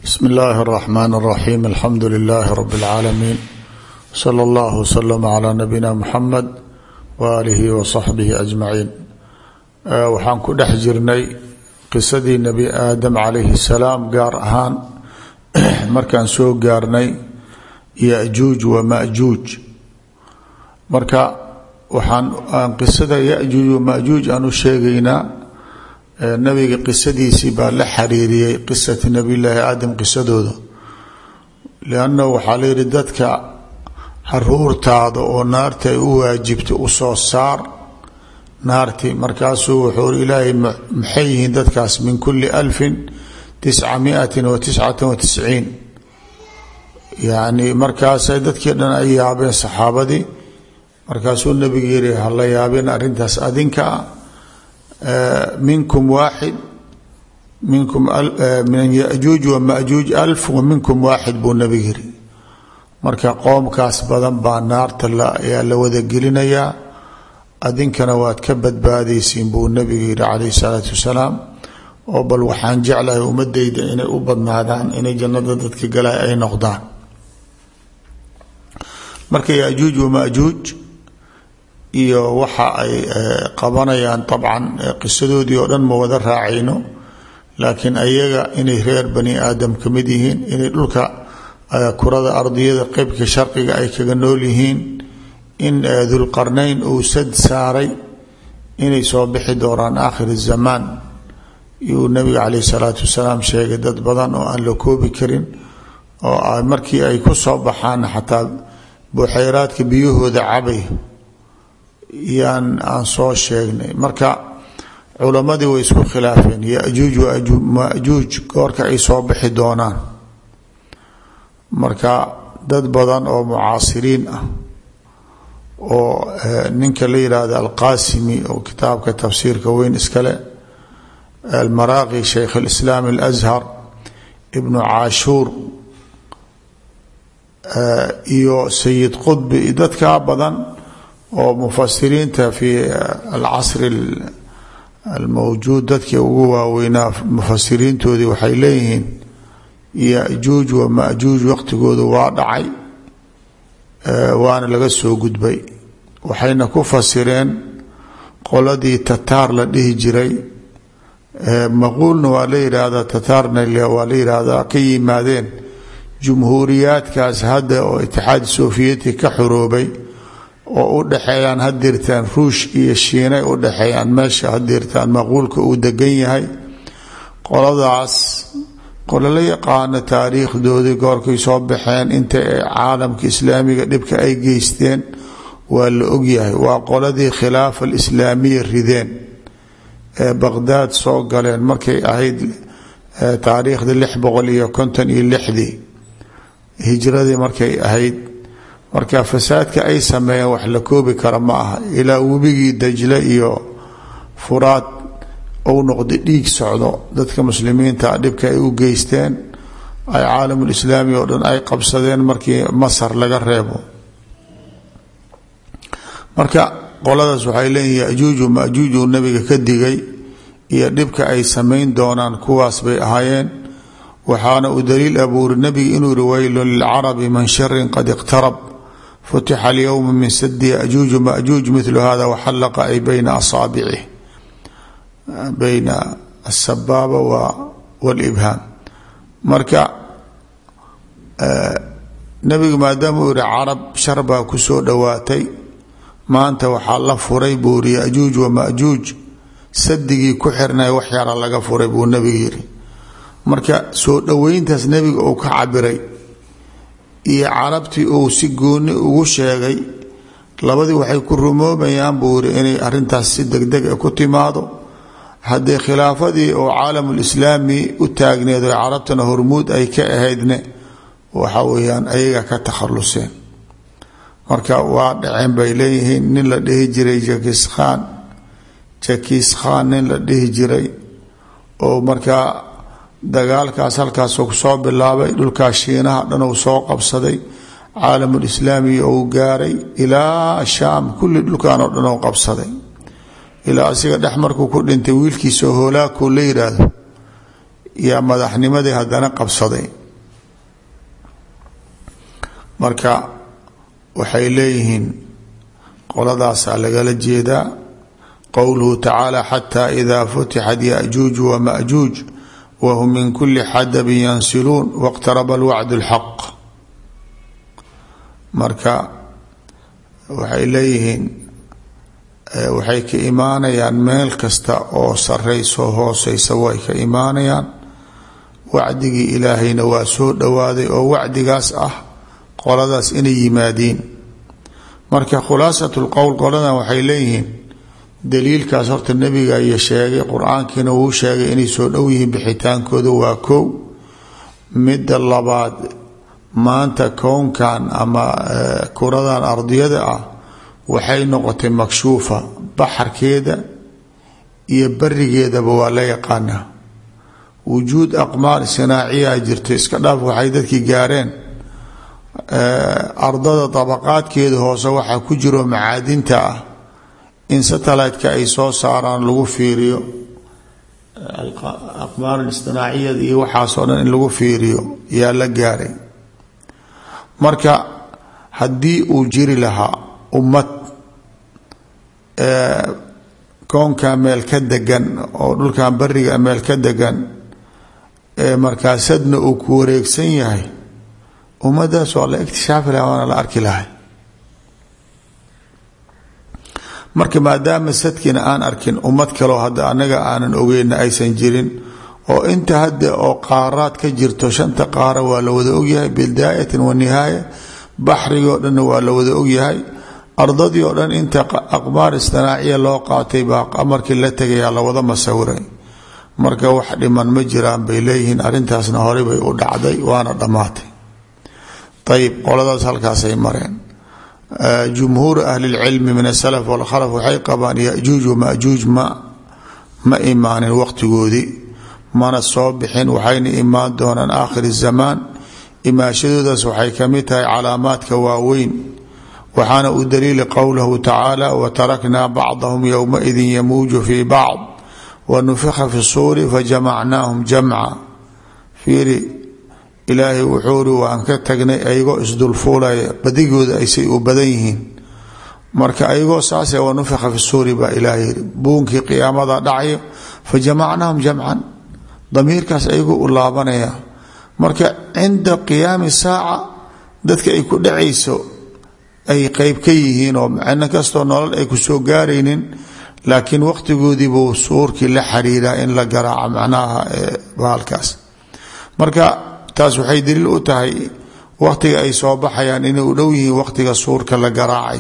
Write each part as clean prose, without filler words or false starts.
بسم الله الرحمن الرحيم الحمد لله رب العالمين صلى الله وسلم على نبينا محمد وآله وصحبه أجمعين. waxaan ku dhex jirnay qisadii nebi aadam calayhi salaam gaar ahaan markaan soo gaarnay yajuuj wa majuuj. marka waxaan qisada yajuuj wa majuuj aan u sheegaynaa nabiga qisadiisii baa la xariiriyey qisati nabiyllaahi aadam qisadooda, liannahu waxaa la yidhi dadka caruurtaada oo naarta ay u waajibtay u soo saar naarti. markaasuu wuxuu ri ilaahay maxay yihiin dadkaas? min kuli 1999 yani markaasay dadkii dhan ay yaabeen saxaabadii. markaasuu nabiga yihi hala yaabeen arrintaas adinka minkum waaxid minkum min yajuuj wa majuuj 1000 wa minkum waaxid buu nabiga yiri. marka qoomkaas badan baa naarta ayaa la wada gelinayaa, adinkana waad ka badbaadaysiin buu nabiga yihi calayhi salaatu wasalaam. oo bal waxaan jeclahay ummadayda inay u badnaadaan inay jannada dadka galay ay noqdaan. marka yajuuj wa majuuj iyo waxa ay qabanayaan dabcan qisadoodii oo dhan ma wada raacayno, laakiin ayaga inay reer bani aadam ka mid yihiin, inay dhulka kurada ardiyada qeybka sharqiga ay kaga nool yihiin, in dulqarnayn uu sad saaray inay soo bixi doonaan aakhir zamaan. iyuu nabiga caleyhi salaatu wasalaam sheegay dad badan oo aan la koobi karin, oo markii ay ku soo baxaan xataa buxayraadka biyahooda cabay yaan aan soo sheegnay. marka culammadii way isku khilaafeen yajuuj wa majuuj goorka ay soo bixi doonaan. marka dad badan oo mucaasiriin ah oo ninka la yidhaahdo alqaasimi oo kitaabka tafsiirka weyn iskale, almaraaqi shaykh alislaam alazhar, ibnu caashuur iyo sayid qudbi, dadkaa badan oo mufasiriinta fi alcasri almawjuud dadkii ugu waaweynaa mufasiriintoodii waxay leeyihiin yajuuj wa majuuj waqtigoodu waa dhacay, waana laga soo gudbay. waxayna ku fasireen qoladii tataar la dhihi jiray, maquulna waa la yidhaahdaa, tataarna waa la yidhaahdaa, ka yimaadeen jumhuuriyaadkaas hadda oo itixaad sofiyeeti ka xoroobay oo u dhexeeyaan hadirtaan ruush iyo shiinay u dhexeeyaan meesha hadirtaan maquulka uu degan yahay. qoladaas qolo la yaqaano taariikhdoodii goorkay soo baxeen inta caalamka islaamiga dhibka ay geysteen waa la ogyahay. waa qoladii khilaafa alislaamiya rideen ee baqdaad soo galeen markay ahayd taariikhda 656 hijradii markay ahayd. marka fasaadka ay sameeyeen wax la koobi kara ma aha, ilaa webigii dajle iyo furaad ou noqday dhiig socdo. dadka muslimiinta dhibka ay u geysteen ay caalamulislaami oo dhan ay qabsadeen markii masar laga reebo. marka qoladaas waxay leeyihin yajuuj wa majuuj uu nabiga ka digay iyo dhibka ay samayn doonaan kuwaas bay ahaayeen. waxaana uu daliil abuuri nabiga inuu yihi waylun lilcarabi man sharin qad iqtarab futixa alyowma min sadi yajuuj majuuj milu hada waxallaqa ay bayna asaabicih bayna asabaaba walibhaam. marka nabigu maadaama uu yihi carab shar baa ku soo dhowaatay, maanta waxaa la furay buu yihi yajuuj wa majuuj, sadigii ku xirnay wax yara laga furay buu nabigu yihi. marka soo dhoweyntaas nebiga uu ka cabiray iyo carabtii uu si gooni ugu sheegay, labadii waxay ku rumoobayaan buu yiri inay arintaas si degdeg ku timaado. haddii khilaafadii oo caalamulislaami u taagneed oo carabtana hormuud ay ka ahaydne waxa weeyaan ayaga ka takhaluseen. marka waa dhaceen bay leeyihiin nin la dhihi jiray jakis khan nin la dhihi jiray oo markaa dagaalkaas halkaasuu soo bilaabay, dhulkaas shiinaha dhan uu soo qabsaday, caalamulislaami uu gaaray ilaa shaam, kulli dhulkan oo dhan uu qabsaday. ilaa asiga dhex markuu ku dhintay wiilkiisa hoolaakuu la yidhaahdo iyo madaxnimadii haddana qabsaday. marka waxay leeyihiin qoladaasaa lagala jeedaa qowluhu tacaala xataa idaa futixat yajuuj wamajuuj wahum min kuli xadabin yansiluun wاqtaraba alwacd اlxaq. marka waxay leeyihiin waxay ka imaanayaan meel kasta oo sarayso hooseysa way ka imaanayaan. wacdigii ilaahayna waa soo dhowaaday oo wacdigaas ah qoladaas inay yimaadiin. marka khulaasat lqowl qoladan waxay leeyihiin daliilkaas horta nebiga iyo sheegay, qur-aankiina wuu sheegay inay soo dhow yihiin bixitaankooda waa kow. midda labaad maanta kownkan ama kuradan ardiyada ah waxay noqotay makshuufa, baxarkeeda iyo barigeedaba waa la yaqaanaa. wujuud aqmaar sinaaciya jirto, iska dhaaf waxay dadkii gaareen ardada dabaqaadkeeda hoose waxaa ku jiro macaadinta ah in satellite-ka ay soo saaraan lagu fiiriyo aqmaar istinaaciyada iyo waxaasoo dhan in lagu fiiriyo yaa la gaaray. marka haddii uu jiri lahaa ummad koonkan meel ka degan oo dhulkan bariga meel ka degan markaasadna uu ku wareegsan yahay, ummadaas waa la ikhtishaafi laha waana la arki lahay. marka maadaama sadkiina aan arkin ummad kaleo hadda anaga aanan ogeyna aysan jirin, oo inta hadda oo qaaraad ka jirto 5 qaara waa la wada ogyahay bidaayatin wa nihaaya, baxrigii oo dhanna waa la wada ogyahay, ardadii oo dhan inta aqmaar istinaaciya loo qaatay baa markii la tegayaa la wada masawiray. marka wax dhiman ma jiraan bay leeyihiin, arrintaasna horey bay u dhacday waana dhammaatay. ayib qoladaas halkaasay mareen. jumhuur ahli lcilmi min asalaf walkhalaf waxay qabaan yajuuj wamajuuj ma imaanin waqtigoodii, mana soo bixin, waxayna imaan doonaan aakhir zamaan. imaashadoodaas waxay kamid tahay calaamaadka waaweyn. waxaana u daliili qowlahu tacaala wataraknaa bacdahum yowmaidin yamuuju fii bacd wanufika fi suuri fajamacnaahum jamca. fiiri ilaahay wuxuu ri waan ka tagnay ayagoo isdulfuulaya, badigooda aysay u badan yihiin. marka ayagoo saase wanufika fi suuri baa ilaahay yiri buunkii qiyaamada dhacayo fajamacnaahum jamcan, damiirkaas ayagoo u laabanaya. marka cinda qiyaami saaca dadka ay ku dhacayso ay qeyb ka yihiin oo macno kastoo nolol ay ku soo gaaraynin, laakiin waqtigoodii buu suurkii la xiriiraa in la garaaco macnaha bahalkaas. marka taas waxay daliil u tahay waqtiga ay soo baxayaan inay u dhow yihiin waqtiga suurka la garaacay.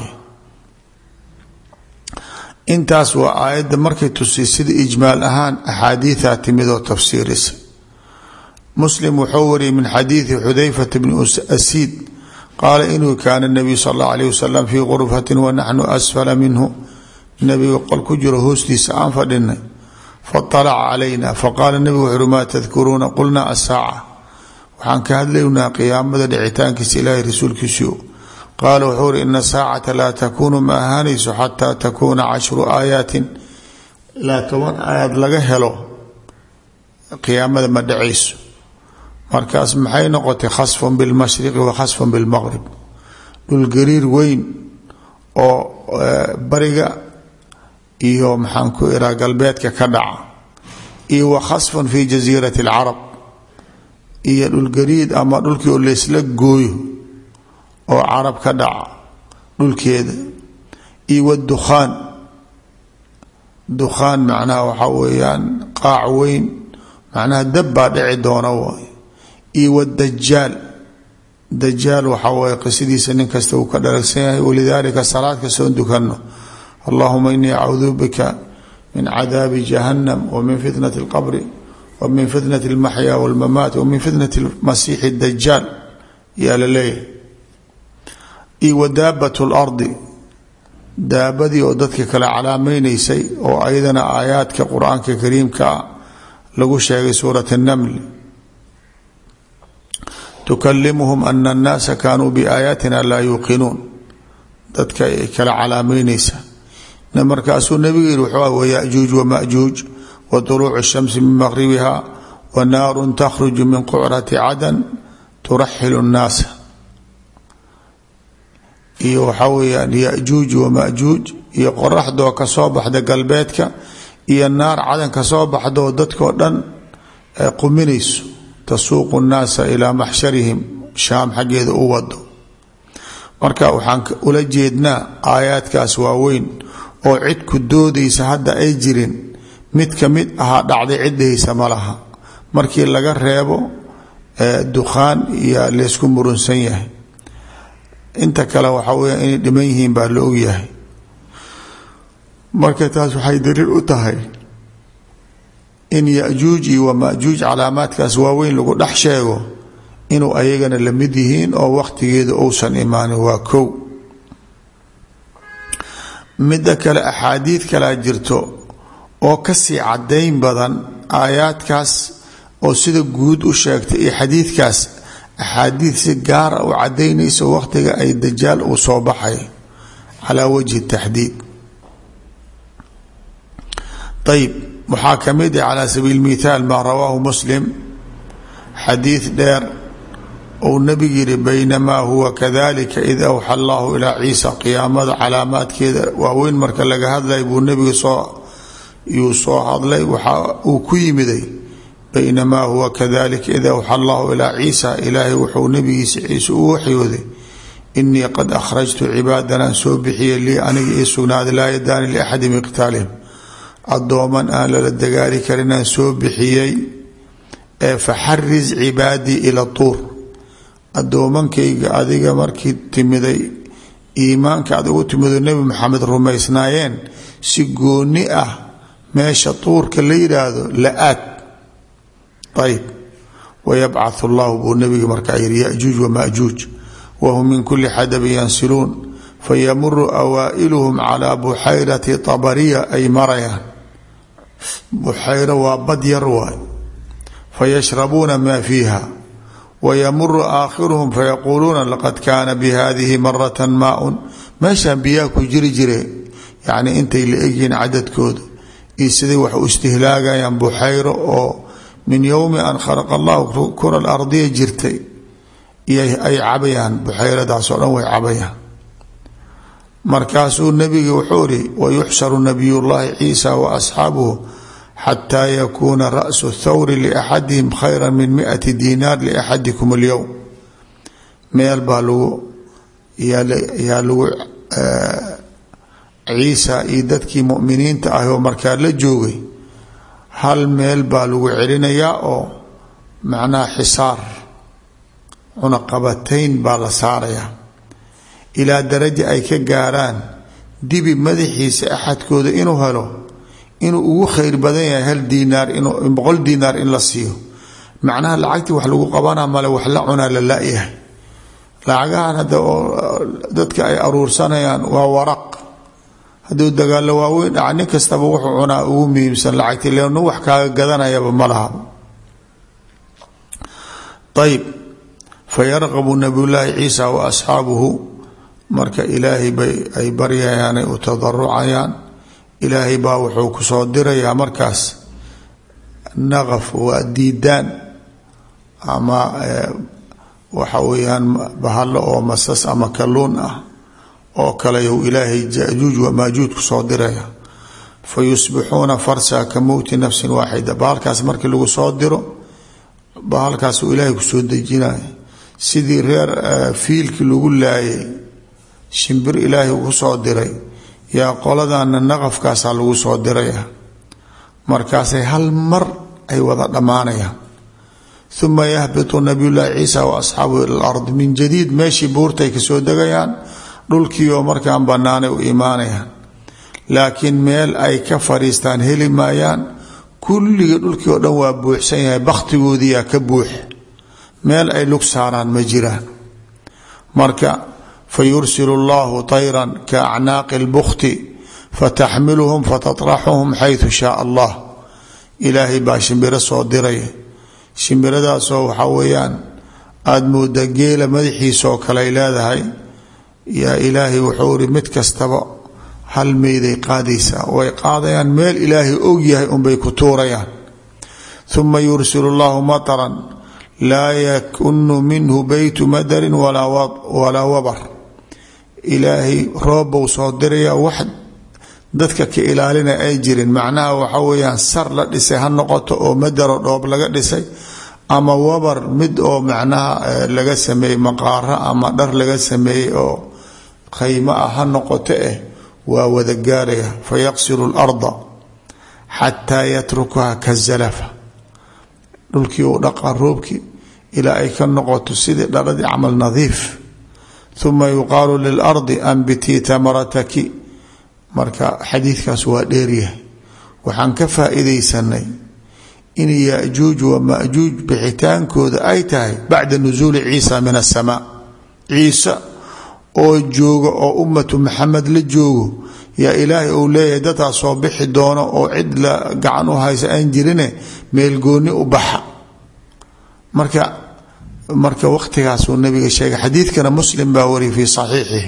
intaas waa aayadda markay tusay sida ijmaal ahaan axaadiiثa timid oo tafsiirisa. muslim wuxuu wariyay min xadiiثi xudayfata bni asiid qaala inuu kaana الnabiyu sal اllahu alayh wasalam fii gurfati wanaxnu asfala minhu, nabiga qol ku jiro hoostiisa aan fadhinay. faطalaca calayna faqaala nabigu wuxu uhi maa tadkuruuna qulnaa asaaca, waxaan ka hadlaynaa qiyaamada dhicitaankiisa ilaahay rasuulkiisiio. qaala wuxuu uri ina saacata laa takuunu ma ahaanayso xataa takuuna 10 aayaatin, ilaa 10 aayaad laga helo qiyaamada ma dhacayso. markaas maxay noqotay khasfun bilmashriqi wa khasfun bilmaqrib, dhulgariir weyn oo bariga iyo maxaan ku iraa galbeedka ka dhaca, iyo wa khasfun fi jasiirati alcarab, iyo dhulgariid ama dhulkii oo laysla gooyo oo carab ka dhaca dhulkeeda, iyo wadukhaan, dukhaan macnaha waxaa weeyaan qaac weyn, macnaha dab baa dhici doona waay. iyo wadajaal, dajaal waxaa waye qisadiisa nin kasta uu ka dharagsan yahay. walidaalika salaad kastoon dukano allahuma inii acuudu bika min cadaabi jahannam wa min fitnati اlqabri wa min fitnati اlmaxya wاlmamaat wa min fitnati masiixi dajaal yaa la leeyahay. iyo wadaabat اlardi, daabadii oo dadka kale calaamaynaysay oo ayadana aayaadka qur-aanka kariimka lagu sheegay suurat الnaml. tukalimuhum ana الnaasa kaanuu biaayaatina laa yuuqinuun, dadka ay kala calaameynaysa. markaasuu nabiga yihi wuxuu wa yajuuj wamajuuj wa طuluucu الshamsi min maqribiha wanaaru takhruju min qucrati cadan turaxilu nnaasa iyo waxaa weyaan yajuuj wamajuuj iyo qoraxdoo kasoo baxda galbeedka iyo naar cadan kasoo baxdoo dadkoo dhan quminayso tasuuqu nnaasa ilaa maxsharihim shaam xaggeeda u wado marka waxaan ula jeednaa aayaadkaas waaweyn oo cid ku doodaysa hadda ay jirin mid ka mid ahaa dhacday ciddaysa ma laha markii laga reebo dukhaan iyo laysku murunsan yahay inta kale waxaa weya inay dhiman yihiin baa la ogyahay marka taas waxay daliil u tahay in yajuuj iyo wamajuuj calaamaadkaas waaweyn lagu dhex sheego inuu ayagana la mid yihiin oo waqtigeeda uusan imaanin waa kow midda kale axaadiid kalaa jirto oo kasii cadayn badan aayaadkaas oo sida guud u sheegtay iyo xadiidkaas axaadiid si gaara u cadaynayso waqtiga ay dajaal uu soo baxay calaa wajhi taxdiid ayb waxaa ka mid ah calaa sabiili mithaal maa rawaahu muslim xadiid dheer ou nabigu yihi baynamaa huwa kadalika id awxa allahu ilaa ciisa qiyaamada calaamaadkeeda waaweyn marka laga hadlay buu nabiga yuu soo hadlay waxa uu ku yimiday baynamaa huwa kadalika id awxa allahu ilaa ciisa ilaahay wuxuu nabigiisa ciise u waxyooday inii qad akhrajtu cibaadanaan soo bixiyey lii aniga ii sugnaaday laa yadaani liaxadi min qitaalihim adooman aan lala dagaali karinaan soo bixiyey ee faxariz cibaadii ila tuur adoomankayga adiga markii timiday iimaanka aad ugu timido nebi maxamed rumaysnaayeen si gooni ah meesha tuurka la yidhaahdo la-aad ayb wayabcathu llahu buu nabiga markaa yihi yajuuj wamajuuj wahum min kuli xadabin yansiluun fayamuru awaa'iluhum calaa buxayrati tabariya ay marayaan buxayro waa bad yar waay fayashrabuuna maa fiiha wayamuru aakhiruhum fayaquuluuna laqad kaana bihadihi maratan maaun meeshaan biyaha ku jiri jire yacni intay la egyihiin cadadkooda iyo siday wax u istihlaagayaan buxayro oo min yowmi an khalaqa allahu kura alardiya jirtay ay cabayaan buxayradaas oo dhan way cabayaan markaasuu nabiga wuxuu ihi wayuxsharu nabiy llahi ciisa waasxaabuhu xataa yakuuna ra'su thawri liaxadihim khayra min 100 diinaar liaxadikum alyowm meel baa yaa lagu ciisa iyo dadkii muminiinta ah oo markaa la joogay hal meel baa lagu celinayaa oo macnaha xisaar cunaqabatayn baa la saarayaa ilaa daraja ay ka gaaraan dibi madaxiisa axadkooda inuu helo inuu ugu khayr badan yahay 1 diinaar 100 diinaar in la siiyo macnaha lacagtii wax lagu qabanaa male wax la cunaa la la-yahay lacagahan hadda oo dadka ay aruursanayaan waa waraq hadduu dagaalo waaweyn dhaca nin kastaba wuxuu cunaa ugu muhiimsan lacagtii leenu wax kaaga gadanayaba ma laha ayb fayarqabu nabiyullaahi ciisa wa asxaabuhu marka ilaahay bay ay baryayaan ay u tadarucayaan ilaahay baa wuxuu ku soo dirayaa markaas naqaf waa diidaan ama waxa weeyaan bahalo oo masas ama kalluun ah oo kale uu ilaahay jajuuj wamaajuuj ku soo diraya fayusbixuuna farsa ka mowti nafsin waaxida bahalkaas markii lagu soo diro bahalkaas uu ilaahay kusoo dejinaya sidii reer fiilkii lagu laayay shimbir ilaahay ugu soo diray yaa qoladana naqafkaasaa lagu soo diraya markaasay hal mar ay wada dhammaanayaan uma yahbitu nabiyullaahi ciisa wa asxaabuhu ila alard min jadiid meeshii buurtay kasoo degayaan dhulkiioo markaan bannaanay u imaanayaan laakiin meel ay ka fadhiistaan heli maayaan kulligii dhulkii oo dhan waa buuxsan yahay bakhtigoodiiyaa ka buux meel ay lug saaraan ma jiraan marka fayursil اllahu طayra kaacnaaqi اlbukti fataxmiluhum fataطraxuhum xayثu shaء allah ilaahay baa shimbiro soo diraya shimbiradaasoo waxaa weeyaan aada mooda geela madaxiisaoo kaley leedahay yaa ilaahay wuxuu iri mid kastaba hal meyday qaadaysaa way qaadayaan meel ilaahay og yahay unbay ku tuurayaan ثuma yursil اllahu maطra laa yakunu minhu beytu madarin walaa wabar. ilaahay roobbou soo diraya wax dadka ka ilaalina ay jirin. macnaha waxa weyaan sar la dhisay ha noqoto oo madaro dhoob laga dhisay, ama wabar mid oo macnaha laga sameeyey maqaaro ama dhar laga sameeyey oo khaymo ah ha noqoto waa wada gaaraya. fayaqsilu اlarda xataa yatrukaha kazalafa, dhulkii uu dhaqa roobkii ilaa ay ka noqoto sidii dharadii camal nadiif. ثuma yuqaalu lilardi anbitii tamarataki. marka xadiidkaas waa dheeryahay. waxaan ka faa'iidaysanay in yajuuj wa majuuj bixitaankooda ay tahay bacda nusuuli ciisa min asamaa. ciise oo jooga oo ummatu maxamed la joogo yaa ilaahay uu leeyahay dadkaa soo bixi doono oo cid la gacan u haysa aan jirine meelgooni u baxa. marka waqtigaasuu nabiga sheegay. xadiidkana muslim baa wariyay fii saxiixihi.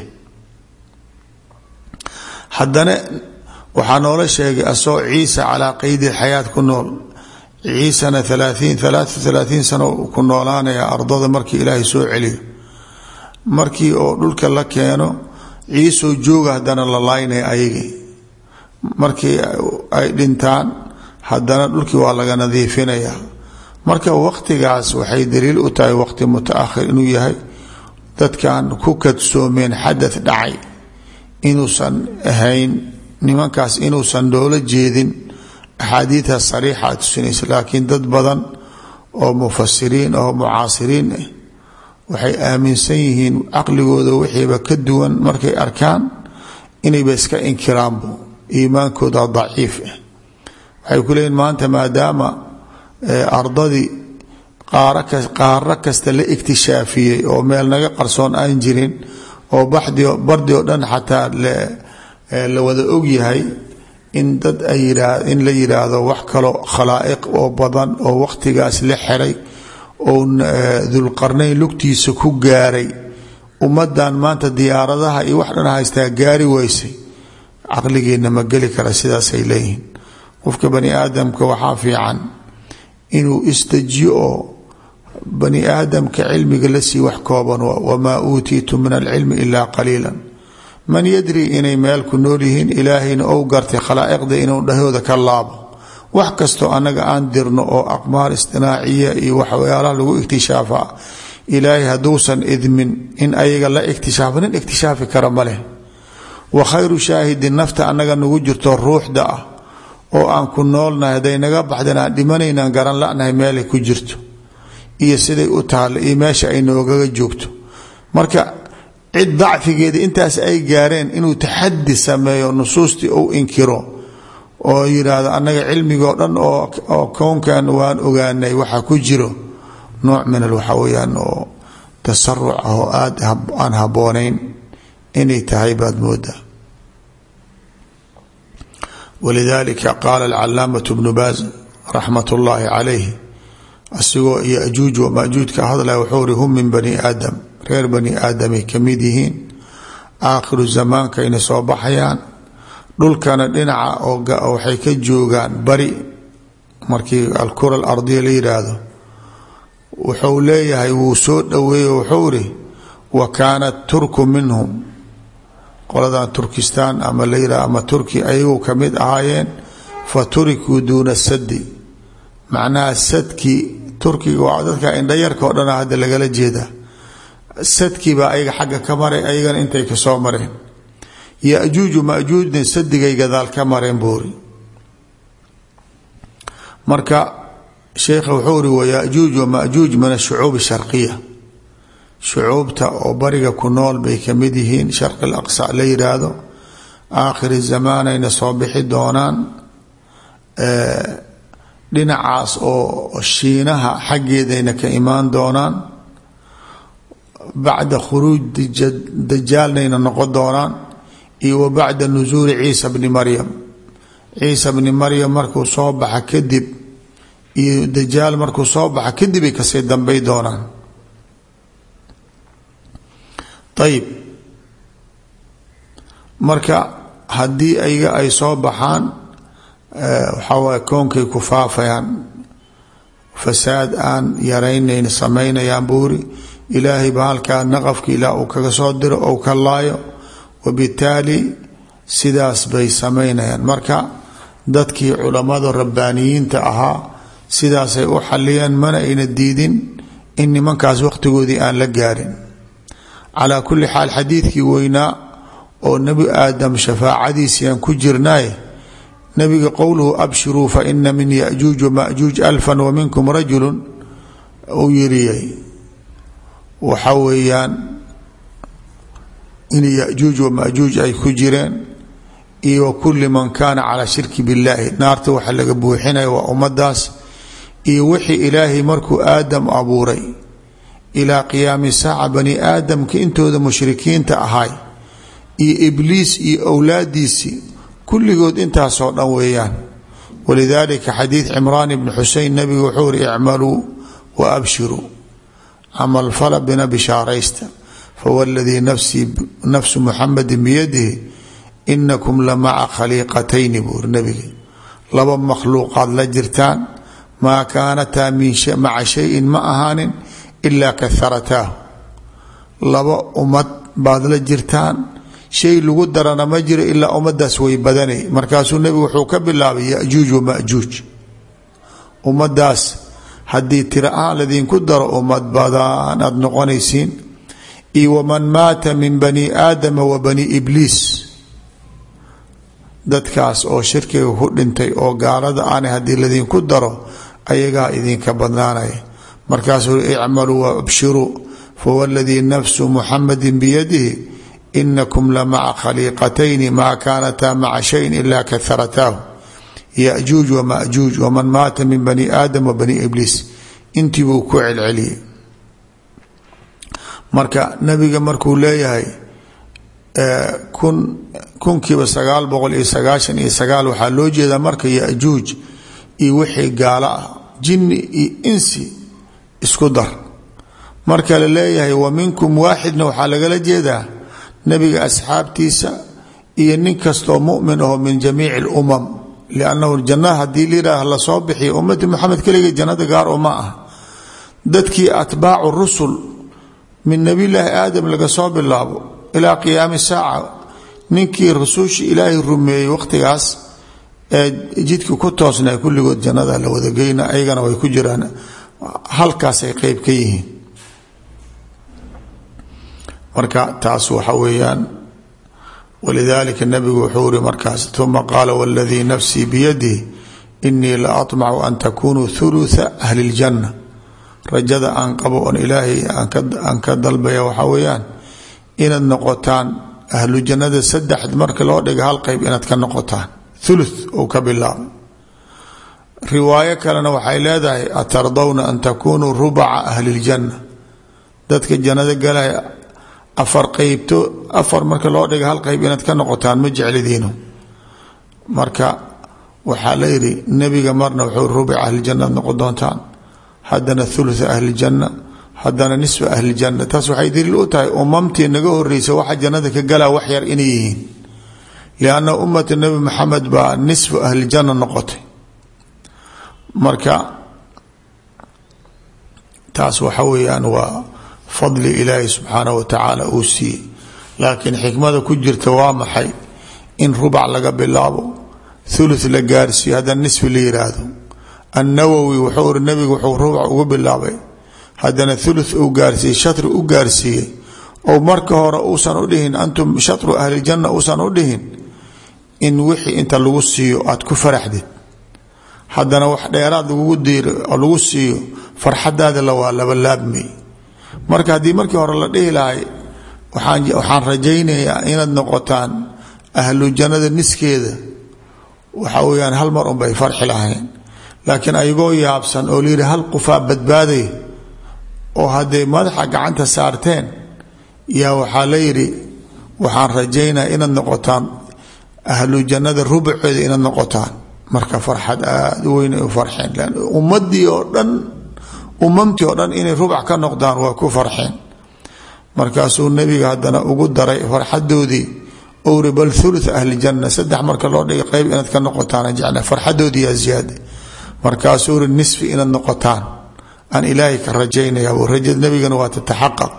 haddana waxaa noola sheegay asoo ciisa calaa qeydi xayaat ku nool. ciisana 33 sano ku noolaanaya ardada markii ilaahay soo celiyo. markii oo dhulka la keeno ciisoo jooga haddana la laaynaya ayagii. markii ay dhintaan haddana dhulkii waa laga nadiifinaya. marka waqtigaas waxay daliil u tahay waqti mutaakhir inuu yahay. dadkan ku kadsoomeen xadath dhacay inuusan ahayn, nimankaas inuusan loola jeedin. axaadiidha sariixa tusinaysa. laakiin dad badan oo mufasiriin oo mucaasiriin ah waxay aaminsan yihiin caqligooda wixiiba ka duwan markay arkaan inayba iska inkiraanbo. iimaankooda daciif ah. waxay ku leeyihin maanta maadaama ardadii qaaro kasta la iktishaafiyey oo meel naga qarsoon aan jirin, oo bardi oo dhan xataa la wada ogyahay, in dad in la yidhaahdo wax kaloo khalaa'iq oo badan oo waqtigaas la xiray oo dulqarnayn lugtiisa ku gaaray. ummadan maanta diyaaradaha iyo wax dhan haystaa gaari weysay. caqligeenna ma geli kara. sidaasay leeyihiin. qofka bani aadamka waxaa fiican inuu istajiyo oo bani aadamka cilmiga la sii wax kooban. wamaa uutiitu min alcilmi ilaa qaliila. man yadri inay meel ku nool yihiin, ilaahayna ou gartay khalaa'iqda inuu dhahooda ka laabo. wax kastoo annaga aan dirno oo aqmaar istinaaciya iyo waxyaalaha lagu ikhtishaafa, ilaahay hadduusan idmin in ayaga la iktishaafo, nin ikhtishaafi kara ma leh. wa khayru shaahidin, nafta annaga nagu jirto ruuxda ah oo aan ku noolnahay hadday naga baxdan aan dhimanaynaan garan la'nahay meelay ku jirto iyo siday u taalla iyo meesha ay noogaga joogto. marka cid dacfigeeda intaas ay gaareen inuu taxadi sameeyo, nusuustii uu inkiro oo yidhaahdo annaga cilmigoo dhan oo kownkan waan ogaanay waxa ku jiro, nooc min waxa weyaan oo tasaruc ah oo aad aan habboonayn inay tahay baad moodaa. walidalika qaala alcalaamatu bnu baaz raxmat ullaahi calayhi, asigoo yajuuj wamajuuj ka hadlaya wuxuu ri hum min bani aadam, reer bani aadamay ka mid yihiin. aakhiru zamaankayna soo baxayaan. dhulkana dhinaca oo waxay ka joogaan bari. markii alkura alardiya la yidhaahdo wuxuu leeyahay wuu soo dhoweeye wuxuu ri wa kaana turku minhum, qoladan turkistaan ama la yidhah ama turki ayagu ka mid ahaayeen. fa turikuu duuna sadi, macnaha sadkii turkiga waa dadka indhayarka o dhan hadda lagala jeedaa. sadkii baa ayaga xagga ka maray, ayagana intay ka soo mareen. yajuuju majuujna sadigay gadaal ka mareen buuri. marka sheekha wuxuu ri wayajuuj wamajuuj min ashucuub sharqiya, shucuubta oo bariga ku nool bay ka mid yihiin. sharqi alaqsa la yidhaahdo. aakhiri zamaanayna soo bixi doonaan. dhinacaas oo shiinaha xaggeedayna ka imaan doonaan. bacda khuruuj dajaalnayna noqon doonaan. iyo wa bacda nusuuli ciisa bni maryam, ciisa bni maryam markuu soo baxa kadib iyo dajaal markuu soo baxa kadib ay kasii dambay doonaan. ayib, marka haddii ayaga ay soo baxaan waxaa waay koonkay ku faafayaan. fasaad aan yaraynayn samaynayaan buuri ilaahay baa halkaa naqafka ilaa uu kaga soo diro ou ka laayo wabitaali sidaas bay samaynayaan. marka dadkii culammada rabbaaniyiinta ahaa sidaasay u xaliyeen mana ayna diidin in nimankaas waqtigoodii aan la gaarin. calaa kulli xaal xadiidkii weynaa oo nebi aadam shafaacadiisii aan ku jirnay nabiga qowluhu abshiruu fa ina min yajuuj wamajuuj alfan wa minkum rajulu uu yiriyay waxa weeyaan in yajuuj wamajuuj ay ku jireen iyo kulli man kaana calaa shirki billaahi naarta waxa laga buuxinaya waa ummadaas iyo wixii ilaahay markuu aadam abuuray ilaa qiyaami saaca bani aadamka intooda mushrikiinta ahay iyo ibliis iyo awlaadiisii kulligood intaasoo dhan weeyaan. walidaalika xadiid cimraan ibni xusein nabigu wuxuu uri icmaluu wa abshiruu camal fala bina bishaaraysta fawaladii nafsu muxamadin biyadihi inakum la maca khaliiqatayni buuri nabiga laba makhluuqaad la jirtaan maa kaanataa maca shayin ma ahaanin ilaa kaharataahu laba ummad baad la jirtaan shay lagu darana ma jiro ilaa ummadaas way badanay. markaasuu nebigu wuxuu ka bilaabay yajuuj wamajuuj ummadaas haddii tira ahaan ladinku daro ummad badan aad noqonaysiin iyo waman maata min bani aadama wa bani ibliis dadkaas oo shirkiga ku dhintay oo gaalada aanay haddii ladinku daro ayagaa idinka badnaanaya. markaasuu icmaluu waabshiruu fawaladii nafsu muxamadin biyadihi inakum la maca khaliiqatayni maa kaanataa maca shayin ilaa kaharataahu yajuuj wamajuuj waman maata min bani aadam wa bani ibliis intii buu ku celceliyey. marka nabiga markuu leeyahay kunkiiba 999 waxaa loo jeedaa marka yajuuj iyo wixii gaalo ah jinni iyo insi isku dar. marka la leeyahay wa minkum waaxidna waxaa lagala jeedaa nabiga asxaabtiisa iyo nin kastoo mumin aho min jamiici اlumam liannahu janna haddii layidhaah lasoo bixiya ummati moxamed keliga jannada gaar oo ma ah dadkii atbaacu rusul min nabiyllaahi aadam laga soo bilaabo ilaa qiyaami saaca ninkii rusushii ilaahay rumeeyey waqtigaas ee jidka ku toosnay kulligood jannada la wadageyna ayagana way ku jiraan halkaasay qeyb ka yihiin. marka taas waxa weeyaan walidaalika nabigu wuxuu uri markaas uma qaala waladii nafsii biyadihi inii la aطmacu an takunuu hulutha ahli اljanna rajada aan qabo oon ilaahay aan ka dalbaya waxaa weeyaan inaad noqotaan ahlu jannada saddex marka loo dhiga hal qeyb inaad ka noqotaan thuluth ou ka bilaabay. riwaayo kalena waxay leedahay atardawna an takunuu rubaca ahli اljanna dadka jannada galaya afar marka loo dhiga hal qeyb inaad ka noqotaan ma jeclidiino. marka waxaa la yidhi nebiga marna wuxuu rubic ahlijanna ad noqon doontaan haddana thulutha ahlijanna haddana nisfa ahlijanna. taas waxay daliil u tahay umamtii naga horeysa waxa jannada ka galaa wax yar inay yihiin lianna ummata nebi maxamed baa nisfu ahlijanna noqotay. marka taas waxa weeyaan waa fadli ilaahi subxaanaه wa tacaala uu siiyey laakiin xikmada ku jirta waa maxay in rubac laga bilaabo thuluth la gaarsiiyo haddana nisfi la yiraahdo. annawowi wuxuu uri nabigu wuxuu rubac ugu bilaabay haddana thuluth uu gaarsiiyey shatri u gaarsiiyey oo marka hore uusan u dhihin antum shatru ahlijanna uusan u dhihin in wixii inta lagu siiyo aad ku faraxdid haddana wax dheeraad lagugu diiro oo lagu siiyo farxadaada waa laba laabmay. marka haddii markii hore la dhihi lahay waxaan rajaynayaa inaad noqotaan ahlu jannada niskeeda waxa weyaan hal mar unbay farxi lahayn laakiin ayagoo yaabsan oo layidhi hal qofaa badbaaday oo hadday madaxa gacanta saarteen yaa waxaa la yidhi waxaan rajaynaya inaad noqotaan ahlu jannada rubuceeda inaad noqotaan. marka farxad aada u weyn ay u farxeen lan ummadii oo dhan umamtii oo dhan inay rubac ka noqdaan waa ku farxeen. markaasuu nebiga haddana ugu daray farxadoodii owri bal thuluth ahli janna saddex marka loo dhigay qeyb inaad ka noqotaan jecla farxadoodii yaa ziyaada. markaasuu uri nisfi inaad noqotaan aan ilaahay ka rajaynaya rajada nabigana waa tataxaqaq.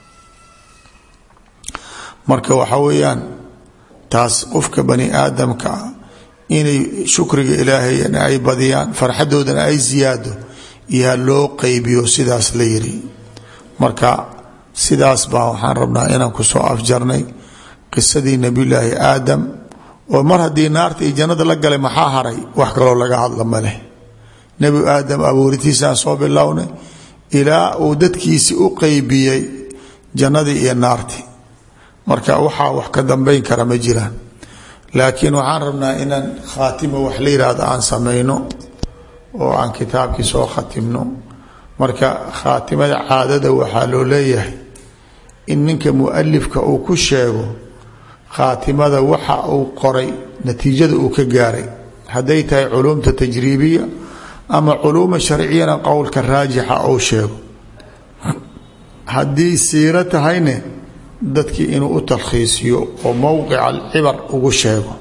marka waxa weeyaan taas qofka bani aadamka inay shukriga ilaahayna ay badiyaan farxadoodana ay ziyaado iyaa loo qaybiyo sidaas la yiri. marka sidaas baa waxaan rabnaa inaan ku soo afjarnay qisadii nabiyullaahi aadam oo mar haddii naarta iyo jannada la galay maxaa haray wax kaloo laga hadla ma leh. nebi aadam abuuritiisaan soo bilownay ilaa uu dadkiisi u qaybiyey jannadii iyo naartii. marka waxaa wax ka dambayn kara ma jiraan. laakiin waxaan rabnaa inaan khaatimo wax la yidhaahdo aan samayno oo aan kitaabkii soo khatimno. marka khaatimada caadada waxaa loo leeyahay in ninka mualifka uu ku sheego khaatimada waxa uu qoray natiijada uu ka gaaray, hadday tahay culuumta tajriibiya ama culuuma sharciyana qowlka raajixa uu sheego. haddii siiro tahayne dadkii inuu u talkhiisiyo oo mowqica alcibar ugu sheego.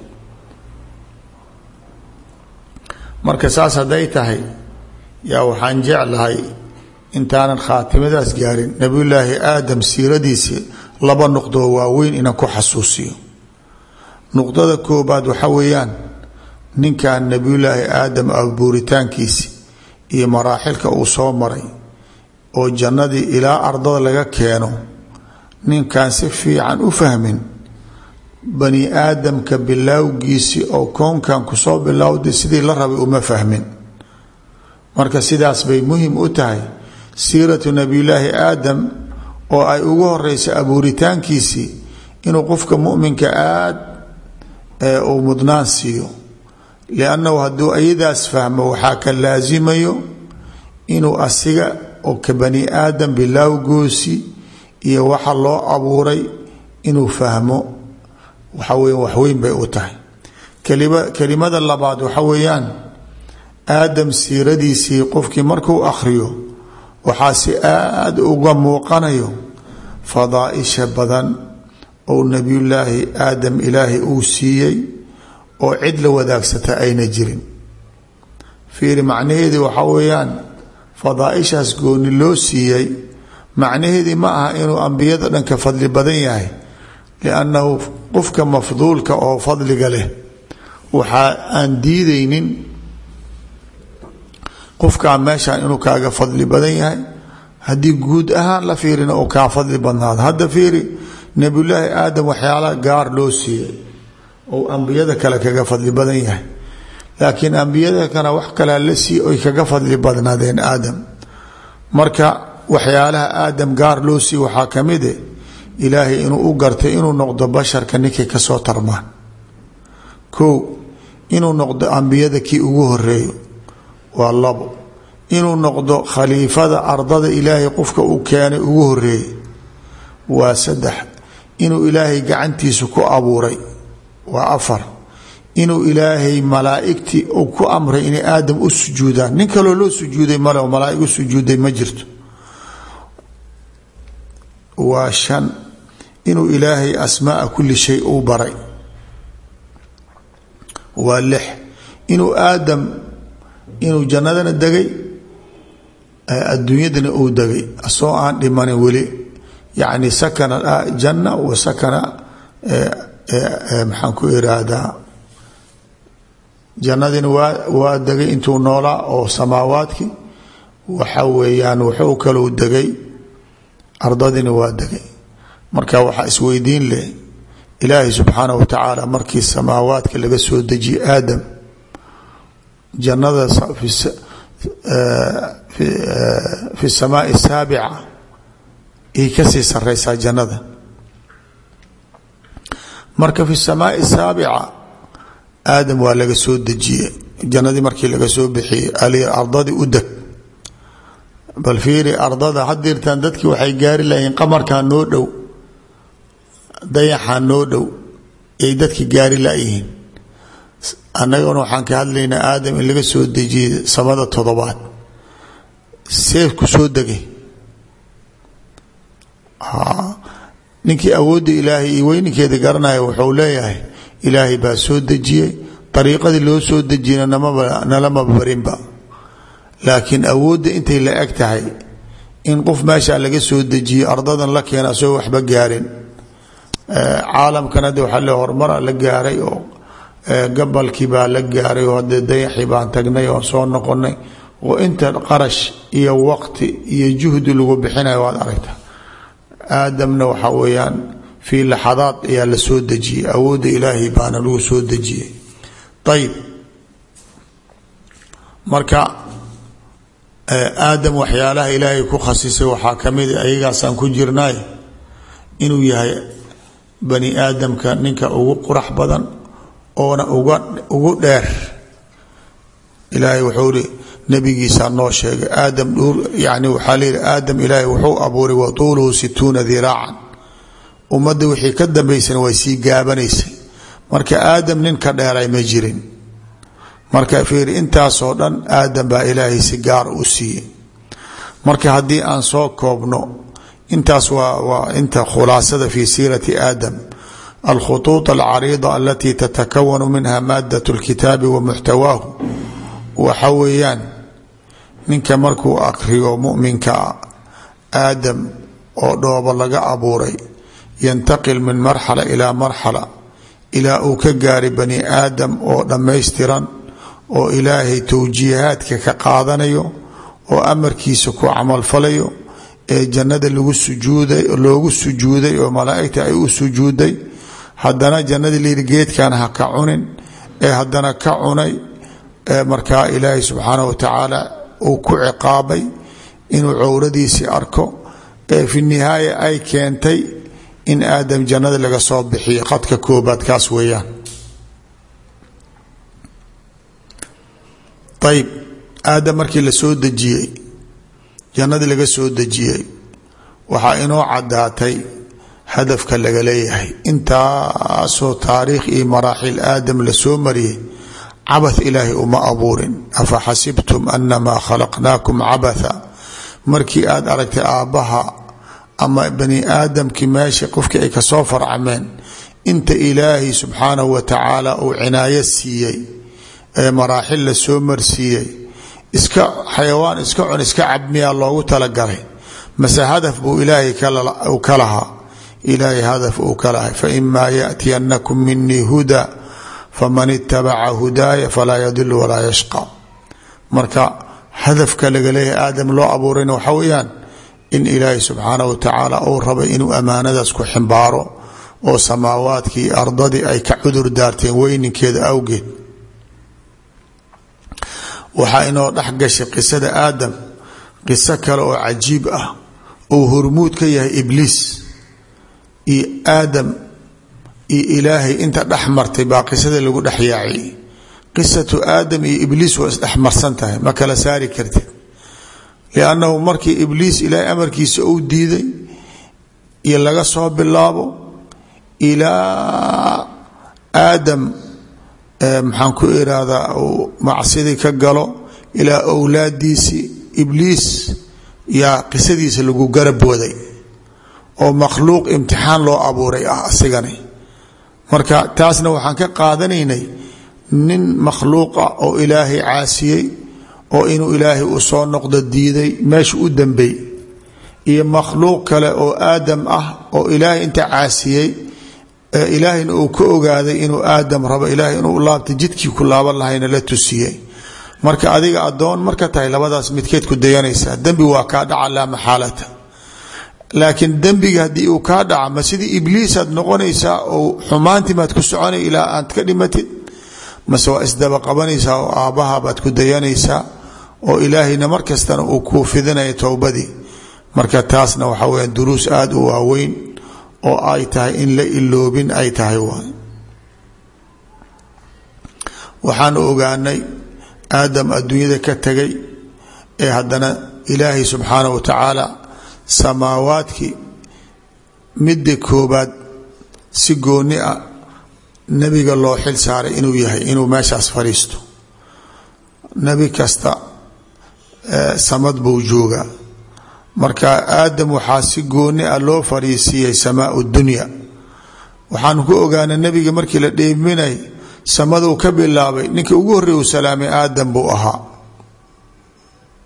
marka saas hadday tahay yaa waxaan jeclahay intaanan khaatimadaas gaarin nabiyullaahi aadam siiradiisi laba nuqdoo waaweyn inaan ku xasuusiyo. nuqdada koobaad waxa weeyaan ninkan nabiyullaahi aadam abuuritaankiisi iyo maraaxilka uu soo maray oo jannadii ilaa ardada laga keeno ninkan si fiican u fahmin bani aadamka bilowgiisii oo koonkan kusoo bilowday sidii la rabay uma fahmin. marka sidaas bay muhim u tahay siiratu nabiyullaahi aadam oo ay ugu horeysa abuuritaankiisii inuu qofka muminka aad uu mudnaan siiyo. liannahu hadduu ayadaas fahmo waxaa ka laasimayo inuu asiga oo ka bani aadam bilowgoosi iyo waxa loo abuuray inuu fahmo waxa weya waxweyn bay u tahay. kelimada labaad waxa weeyaan aadam siiradiisii qofkii markuu akhriyo waxaa si aad uga muuqanayo fadaaisha badan oo nabiyullaahi aadam ilaahay uu siiyey oo cid la wadaagsata ayna jirin. fiiri macnaheedii waxaa weeyaan fadaaishaas gooni loo siiyey macnaheedii ma aha inuu ambiyada dhan ka fadli badan yahay, liannahu qofka mafduulka oo fadliga leh waxaa aan diidaynin qofkaa meeshaan inuu kaaga fadli badan yahay haddii guud ahaan la fiirina oo kaa fadli badnaado. hadda fiiri nabiyullaahi aadam waxyaalaha gaar loo siiyey oo ambiyada kale kaga fadli badan yahay, laakiin ambiyada kana wax kalea la siiy oy kaga fadli badnaadeen aadam. marka waxyaalaha aadam gaar loo siiye waxaa ka mide ilaahay inuu u gartay inuu noqdo basharka ninkay kasoo tarmaan. kow, inuu noqdo ambiyada kii ugu horeeyo waa labo, inuu noqdo khaliifada ardada ilaahay qofka uu keenay ugu horeeyey waa saddex, inuu ilaahay gacantiisa ku abuuray waa afar, inuu ilaahay malaa'igtii uu ku amray inay aadam u sujuudaan. nin kaloo loo sujuuday male oo malaa'ig u sujuuday ma jirto. waa shan, inuu ilaahay asmaaa kulli shay uu baray. waa lix, inuu aadam inuu jannadana degay adduunyadana uu degay asoo aan dhimanin weli, yacni sakana janna wa sakana maxaan ku iraahdaa jannadina waa degay intuu noolaa oo samaawaadki waxa weeyaan wuxuu kalou degay ardadina waa degay. marka waxaa isweydiin leh ilaahay subxaanahu wa tacaala markii samaawaadka laga soo dejiyey aadam jannada fi samaai saabica ay kasii sareysaa jannada. marka fi samaai saabica aadam waa laga soo dejiyey jannadii markii laga soo bixiyey ali ardadii u deg. bal fiiri ardada hadirtaan dadkii waxay gaari lahayn qamarkaa noo dhow dayaxaa noo dhow ay dadki gaari layihiin. annagana waxaan ka hadlaynaa aadam in laga soo dejiyey samada 7 seef ku soo degay. ninkii awoodda ilaahay iyo weyninkeeda garanaya wuxuu leeyahay ilaahay baa soo dejiyey, dariiqadii loo soo dejiyena nalama barinba laakiin awoodda intay la eg tahay in qof meesha laga soo dejiyo ardadan la keena asagoo waxba gaarin. caalamkan hadda waxaa le horumara la gaaray oo gabalkii baa la gaaray oo hadee dayaxii baan tagnay oo soo noqonay oo inta qarash iyo waqti iyo juhdi lagu bixinayo waad aragta. aadamna waxaa weeyaan fii laxadaad ayaa la soo dejiyey, awoodda ilaahay baana lagu soo dejiyey. ayib, marka aadam waxyaalaha ilaahay ku khasisay waxaa ka mid ayagaasaan ku jirnay inuu yahay bani aadamka ninka ugu qurax badan oona ugu dheer. ilaahay wuxuu ri nabigiisaa noo sheegay aadam yani waxaa layihi aadam ilaahay wuxuu abuuray wa tuuluhu 60 diraacan. ummadda wixii ka dambaysana way sii gaabanaysay, marka aadam nin ka dheeray ma jirin. marka fiiri intaasoo dhan aadam baa ilaahay si gaar u siiyey. marka haddii aan soo koobno intaas waa inta khulaasada fi siirati aadam. alkhuطuuط alcariida alati tatakawanu minha maadaة اlkitaabi wa muxtawaahu waxa weeyaan ninka markuu akriyo muminkaa aadam oo dhoobo laga abuuray yantaqil min marxala ilaa marxala ilaa uu ka gaari bani aadam oo dhammaystiran oo ilaahay towjiihaadka ka qaadanayo oo amarkiisa ku camalfalayo ee jannada loogu sujuuday oo malaa'igta ay u sujuuday, haddana jannadii layidhi geedkan ha ka cunin ee haddana ka cunay. markaa ilaahay subxaanahu wa tacaala uu ku ciqaabay inuu cowradiisii arko ee fi nihaaya ay keentay in aadam jannada laga soo bixiyo. qadka koobaad kaas weeyaan. ayib, aadam markii la soo dejiyey jannadii laga soo dejiyey waxaa inoo caddaatay hadafka laga leeyahay. intaasoo taariikh iyo maraaxil aadam la soo mariyey cabath ilaahay uma abuurin. afa xasibtum anamaa khalaqnaakum cabatha. markii aad aragtay aabbaha ama bani aadamkii meesha qofkii ay kasoo farcameen inta ilaahay subxaanahu wa tacaala uu cinaayo siiyey ee maraaxil la soo marsiiyey, iska xayawaan iska cun iska cabmiyaa loogu talagalay mase hadaf buu ilaahay ka lahaa? ilaahay hadaf uu ka lahay faimaa yaأtiyanakum minii huda faman itabaca hudaaya falaa yadilu walaa yashqa. marka hadafka laga leeyahay aadam loo abuurayna waxa weeyaan in ilaahay subxaanahu wa tacaala uu rabay inuu ammaanadaas ku ximbaaro oo samaawaadkii ardadii ay ka cudur daarteen weyninkeeda awgeed. waxaa inoo dhex gashay qisada aadam qiso kale oo cajiib ah oo hormuud ka yahay ibliis iyo aadam iyo ilaahay inta dhex martay baa qisada lagu dhex yaaciyey. qisatu aadam iyo ibliis waa isdhex marsan tahay, ma kala saari kartid. liannahu markii ibliis ilaahay amarkiisa uu diiday iyo laga soo bilaabo ilaa aadam maxaan ku irahdaa uu macsidii ka galo ilaa awlaadiisii, ibliis yaa qisadiisa lagu garab waday oo makhluuq imtixaan loo abuuray ah asigani. marka taasna waxaan ka qaadanaynay nin makhluuqa oo ilaahay caasiyey oo inuu ilaahay u soo noqdo diiday meesha u dambey, iyo makhluuq kale oo aadam ah oo ilaahay inta caasiyey ilaahayna uu ka ogaaday inuu aadam rabo ilaahay inuu laabta jidkii ku laaban lahayna la tusiyey. marka adiga adoon marka tahay labadaas midkeed ku dayanaysaa. dembi waa kaa dhaca laa maxaalata, laakiin dembiga haddii uu kaa dhaca ma sidii ibliisaad noqonaysaa oo xumaantii maad ku soconay ilaa aad ka dhimatid, mase waa isdaba qabanaysaa oo aabbaha baad ku dayanaysaa oo ilaahayna mar kastana uu kuu fidinaya towbadii. marka taasna waxaa weyaan duruus aada u waaweyn oo ay tahay in la iloobin ay tahay. waxaan ogaanay aadam adduunyada ka tegay ee haddana ilaahay subxaanahu wa tacaala samaawaadkii midda koobaad si gooni ah nebiga loo xil saaray inuu yahay inuu meeshaas fadhiisto. nebi kasta samad buu joogaa. marka aadam waxaa si gooni ah loo fadhiisiiyey samaau dunya. waxaan ku ogaanay nebiga markii la dheeminay samaduu ka bilaabay ninkii ugu horreey uu salaamay aadam buu ahaa.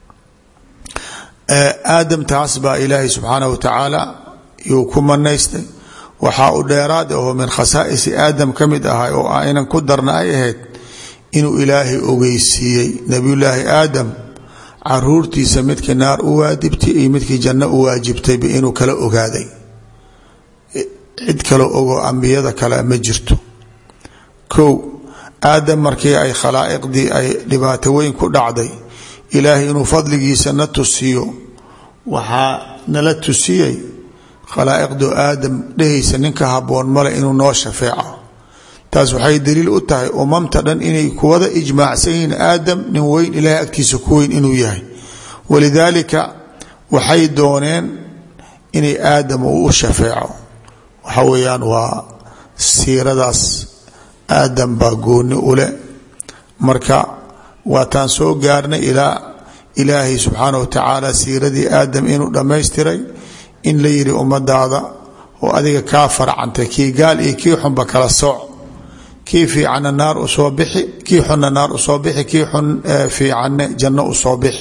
aadam taas baa ilaahay subxaanahu wa tacaala yuu ku manaystay. waxaa u dheeraad ahoo min khasaa'isi aadam ka mid ahay oo aynan ku darna ay ahayd inuu ilaahay ogeysiiyey nabiyullaahi aadam caruurtiisa midkii naar u waajibtay iyo midkii janno u waajibtayba inuu kala ogaaday. cid kale ogoo ambiyada kale ma jirto. kow, aadam markii ay khalaa'iqdii ay dhibaato weyn ku dhacday, ilaahay inuu fadligiisa na tusiyo waxaa nala tusiyey khalaa'iqdu aadam dhehaysa ninka habboon male inuu noo shafeeco. taas waxay daliil u tahay umamta dhan inay kuwada ijmaacsan yihiin aadam nin weyn ilaahay agtiisa ku weyn inuu yahay. walidaalika waxay dooneen inay aadam uu u shafeeco. waxa weeyaan waa siiradaas aadam baa gooni ule. marka waataan soo gaarnay ilaa ilaahay subxaanahu wa tacaala siiradii aadam inuu dhammaystiray, in la yidhi ummadaada oo adiga kaa farcantay kii gaal iyo kii xunba kala sooc, kii fiicanna naar u soo bixi, kii xunna naar u soo bixi, kii xun fiicanne janno u soo bixi.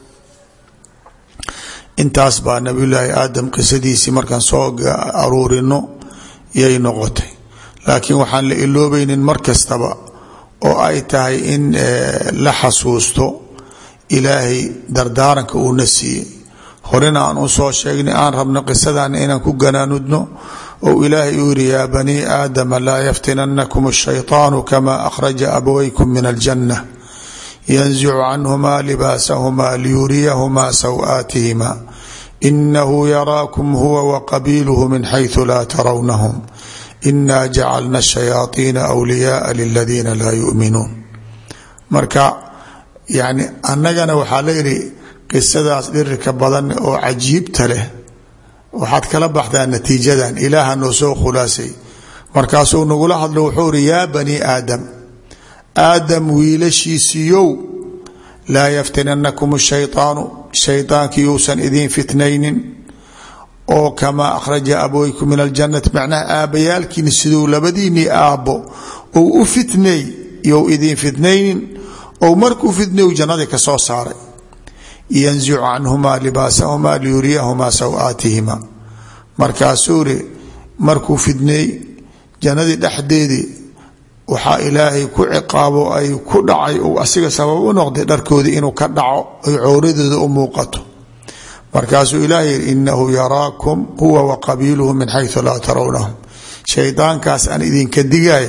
intaas baa nabiyullaahi aadam qisadiisii markaan soo aruurino yay noqotay. laakiin waxaan la iloobaynin mar kastaba oo ay tahay in la xasuusto ilaahay dardaaranka uuna siiyey. horena aan u soo sheegnay aan rabno qisadan inaan ku ganaanudno oo ilaahay uu yidhi yaa banii aadama laa yaftinannakum ashayطaanu kama akhraja abawaykum min aljanna yanzicu canhumaa libaasahumaa liyuriyahumaa saw-aatihima inahu yaraakum huwa waqabiiluhu min xayثu laa tarawnahum ina jacalna الشhayaaطiina أwliyaءa liladiina laa yuؤminuun. marka yani annagana waxaa la yidhi qisadaas dhirirka badan oo cajiibta leh waxaad kala baxdaa natiijadan. ilaaha noo soo khulaasay markaasuu nagula hadlo wuxuu iri yaa bani aadam, aadam wiilashiisiiyow, laa yaftinanakum الshayطaanu shayطaankii yuusan idiin fitnaynin oo kamaa akhraja abawaykum min aljannati, macnaha aabbayaalkiina siduu labadiinii aabbo ou u fitnay you idiin fitnaynin ou markuu fitnay jannadii ka soo saaray. yanzicu canhumaa libaasahumaa liyuriyahumaa saw-aatihima. markaasuu iri markuu fidneey jannadii dhexdeedii waxaa ilaahay ku ciqaabo ay ku dhacay ou asiga sabab u noqday dharkoodii inuu ka dhaco ay cowradooda u muuqato. markaasuu ilaahay yidhi inahu yaraakum huwa waqabiiluhu min xayثu laa tarawnahum. shaydaankaas aan idinka digaayo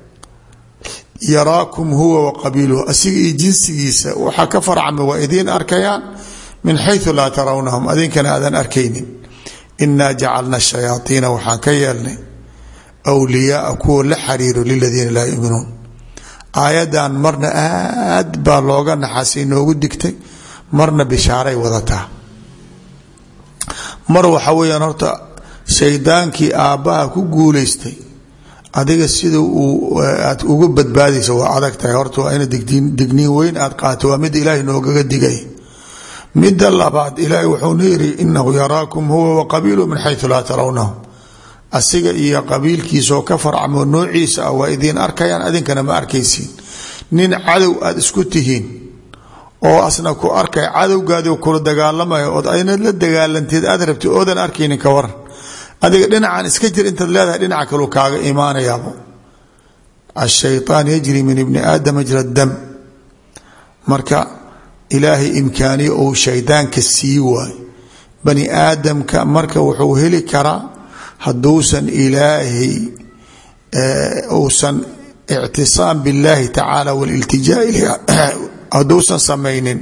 yaraakum huwa waqabiiluhu, asiga iyo jinsigiisa waxaa ka farcama waa idiin arkayaan min xayثu laa tarawnahum, adinkana aadan arkaynin. inaa jacalna الshayaaطiina waxaan ka yeelnay wliyaaa kuwa la xariiro liladiina laa yuminuun. aayadan marna aad baa looga naxasay noogu digtay, marna bishaaray wadataa. mar waxa weeyaan horta shaydaankii aabbaha ku guulaystay adiga sida aad uga badbaadaysa waa adag tahay. horta waa ina digniin weyn aad qaato, waa mid ilaahay noogaga digay. midda labaad ilaahay wuxuuna yidhi inahu yaraakum huwa waqabiiluhu min xayثu laa tarawnahum. asiga iyo qabiilkiisaoo ka farcamo noociisa ah waa idiin arkayaan, adinkana ma arkaysiin. nin cadow aad isku tihiin oo asna ku arkay cadowgaadi kula dagaalamaya ood aynad la dagaalanteed aad rabti oodan arkaynin ka waran. adiga dhinacan iska jir intaad leedahay dhinaca kalu kaaga imaanayaabo. ashayطaan yajri min ibni aadam majra dam. marka ilaahay imkaaniye ou shaydaanka sii waayo bani aadamka, marka wuxuu heli karaa hadduusan ilaahay uusan ictisaam biاllahi tacaala waliltijaa ilayh hadduusan samaynin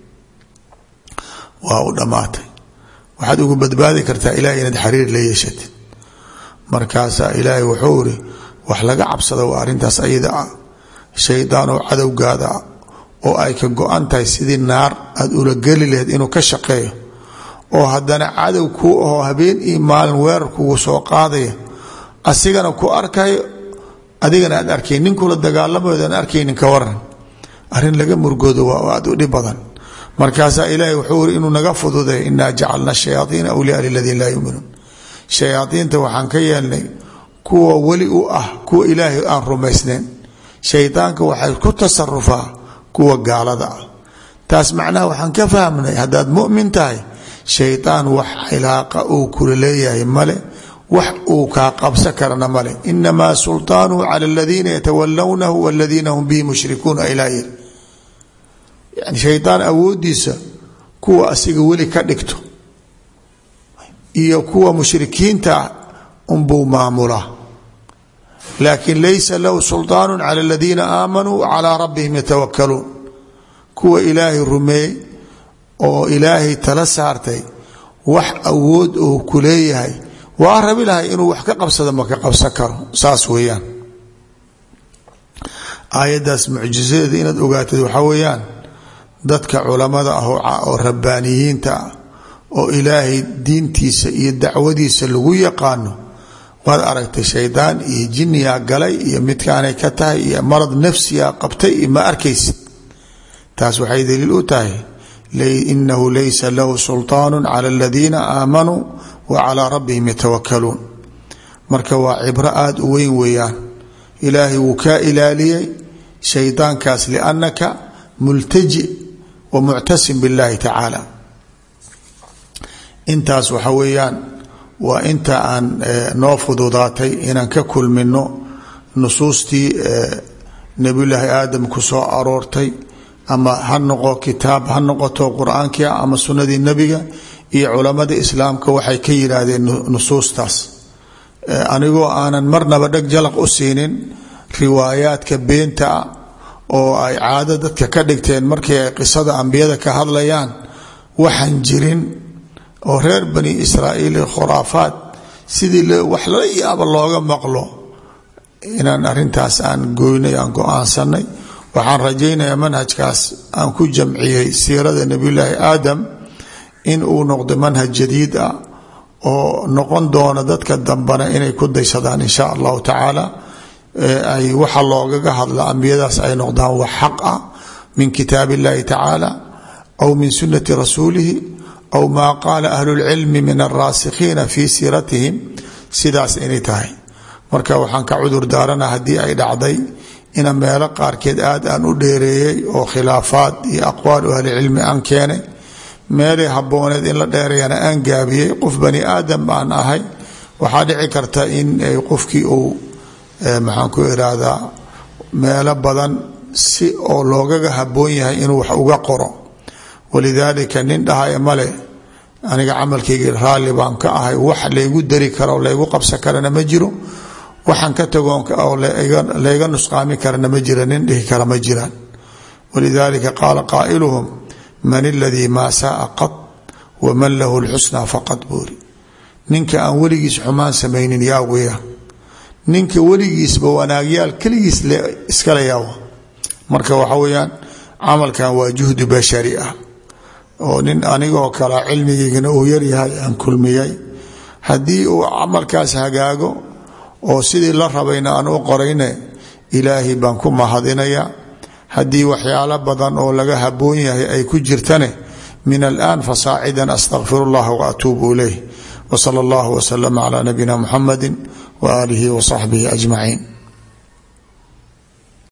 waa u dhammaatay. waxaad ugu badbaadi kartaa ilahay inaad xariir la yeeshatid. markaasaa ilaahay wuxuu iri wax laga cabsado waa arrintaas ayada ah. shaydaan oo cadowgaada ah oo ay ka go-an tahay sidii naar aad ula geli laheyd inuu ka shaqeeyo, oo haddana cadow kuu ahoo habeen iyo maalin weerar kugu soo qaadaya, asigana ku arkayo adigana aad arkayn, ninkula dagaalamayood aan arkaynin ka waran. arrin laga murgoodo waa aad u dhib badan. markaasaa ilaahay wuxuu iri inuu naga fududay inaa jacalna shayaaiina wliyaa liladiina laa yuminuun. shayaaiinta waxaan ka yeelnay kuwa weli u ah kuwa ilaahay aan rumaysnayn. shaydaanka waxay ku tasarufaa kuwa gaalada ah. taas macnaha waxaan ka fahmnay haddaad mu'min tahay shaydaan wax cilaaqa uu kula leeyahay male, wax uu kaa qabsa karana male. inamaa sulطaanuhu cala aladiina yatawalawnahu waladiina hum bihi mushrikuun ilaah yani shaydaan awoodiisa kuwa asiga weli ka dhigto iyo kuwa mushrikiinta unbuu maamulaa, laakin laysa lahu sulطaan cala aladiina aamanuu calaa rabbihim yatawakaluun. kuwa ilaahay rumeeyey oo ilaahay tala saartay wax awood oo ku leeyahay waa rabi lahay inuu wax ka qabsado ma ka qabsan karo. saas weeyaan aayaddaas mucjizadeeda inaad ogaatid waxaa weeyaan dadka culamada ah oo rabbaaniyiinta ah oo ilaahay diintiisa iyo dacwadiisa lagu yaqaano, waad aragtay shaydaan iyo jinniyaa galay iyo midkaanay ka tahay iyo marad nafsiyaa qabtay iyo ma arkaysid. taas waxay daliil u tahay inahu laysa lahu sulطaan cala aladiina aamanuu wa calaa rabbihim yatawakaluun. marka waa cibro aada u weyn weeyaan. ilaahay wuu kaa ilaaliyey shaydaankaas liannaka multaji wa muctasim biاllahi tacaala. intaas waxa weeyaan waa inta aan noo fududaatay inaan ka kulmino nusuustii nebiyullaahi aadam ku soo aroortay, ama ha noqo kitaab ha noqoto qur-aankia ama sunnadii nebiga iyo culamada islaamka waxay ka yidhaahdeen nusuustaas, anigoo aanan marnaba dheg jalaq u siinin riwaayaadka beenta ah oo ay caado dadka ka dhigteen markii ay qisada ambiyada ka hadlayaan waxaan jirin oo reer bani israa'iil khuraafaad sidii wax lala yaaba looga maqlo. inaan arintaas aan goynay aan go-aansanay. waxaan rajaynayaa manhajkaas aan ku jamciyey siirada nebiyullaahi aadam in uu noqdo manhaj jadiid ah oo noqon doona dadka dambana inay ku daysadaan in sha allahu tacaala. ay waxa loogaga hadla ambiyadaas ay noqdaan wax xaq ah min kitaab illahi tacaala aw min sunnati rasuulihi aw maa qaala ahlulcilmi min alraasikhiina fii siiratihim, sidaas inay tahay. marka waxaan ka cudur daarana haddii ay dhacday ina meelo qaarkeed aad aan u dheereeyey oo khilaafaad iyo aqwaal ahlicilmi aan keenay, meelay habooneed in la dheereeyana aan gaabiyey. qof bani aadam baan ahay, waxaa dhici karta in qofkii uu maxaan ku irahdaa meelo badan si oo loogaga haboon yahay inuu wax uga qoro. walidaalika nin dhahaya male aniga camalkayga raalli baan ka ahay, wax laygu dari karo laygu qabsan karana ma jiro, waxaan ka tagoon oo layga nusqaami karana ma jira, nin dhihi kara ma jiraan. walidaalika qaala qaa'iluhum man aladii maa saaa qad waman lahu lxusnaa faqad buuri. ninka aan weligiis xumaan samaynin yaa weya, ninka weligiisba wanaagyaal keligiis iskala yaawa. marka waxa weyaan camalkan waa juhdi bashari ah oo nin anigoo kala cilmigiigana uu yaryahay aan kulmiyey. haddii uu camalkaas hagaago oo sidii la rabayna aan u qorayne ilaahay baan ku mahadinaya. haddii waxyaalo badan oo laga haboon yahay ay ku jirtane min alaan fasaacidan astaqfir اllah waatuubu ilayh. wsala اllah wslama calaa nabiyina muxamadi waaalihi wasaxbihi ajmaciin.